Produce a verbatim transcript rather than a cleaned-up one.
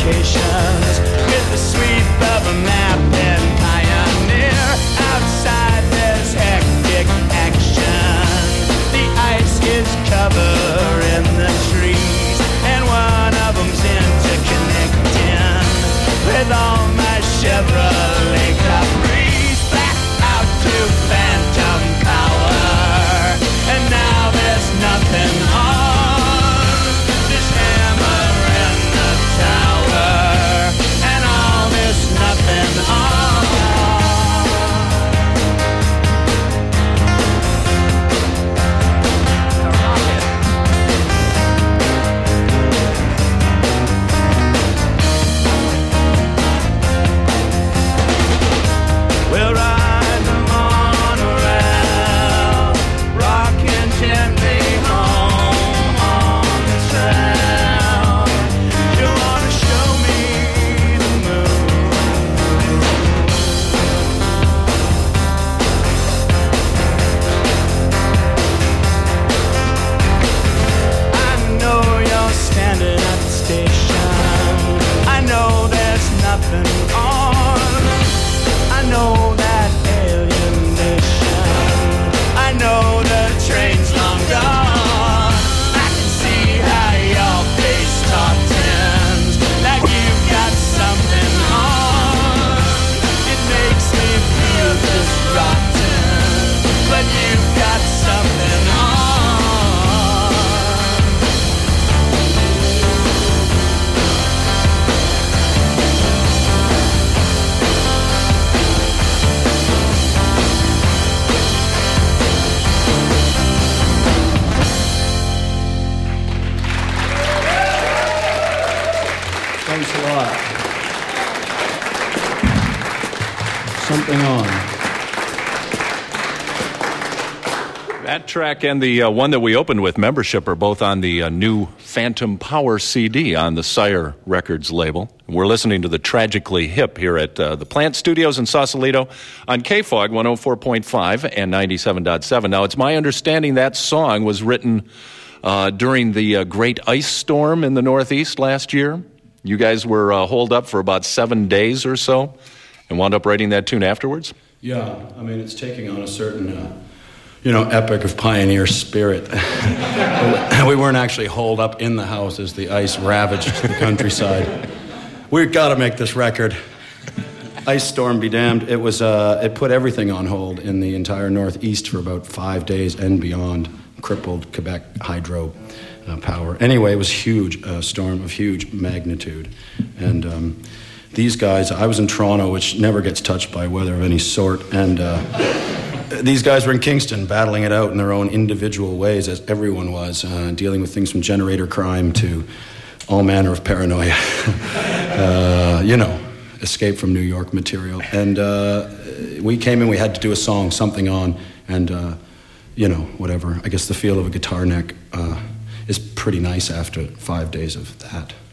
locations with the sweep of a map and pioneer. Outside there's hectic action. The ice is covering the trees, and one of them's interconnecting with all my Chevrolet Caprice. Back out to Phantom Power, and now there's nothing on this hammer in the tower, and all this nothing on. We'll ride the monorail, rocking gently home on the trail. You wanna show me the moon? I know you're standing at the station. I know there's nothing on. I know that alienation. I know the train's long gone. I can see how your face tartans like you've got something on. It makes me feel just rotten, but you've got something on. Thanks a lot. Something on. That track and the uh, one that we opened with, Membership, are both on the uh, new Phantom Power C D on the Sire Records label. We're listening to the Tragically Hip here at uh, the Plant Studios in Sausalito on K F O G one oh four point five and ninety-seven point seven. Now, it's my understanding that song was written uh, during the uh, great ice storm in the Northeast last year. You guys were uh, holed up for about seven days or so and wound up writing that tune afterwards? Yeah, I mean, it's taking on a certain, uh, you know, epic of pioneer spirit. We weren't actually holed up in the house as the ice ravaged the countryside. We've got to make this record. Ice storm be damned. It was, uh, it put everything on hold in the entire Northeast for about five days and beyond. Crippled Quebec hydro uh, power. Anyway, it was huge, a storm of huge magnitude. And um, these guys, I was in Toronto, which never gets touched by weather of any sort, and uh, these guys were in Kingston battling it out in their own individual ways, as everyone was, uh, dealing with things from generator crime to all manner of paranoia. uh, you know, escape from New York material. And uh, we came in, we had to do a song, Something On, and uh, you know, whatever. I guess the feel of a guitar neck uh, is pretty nice after five days of that.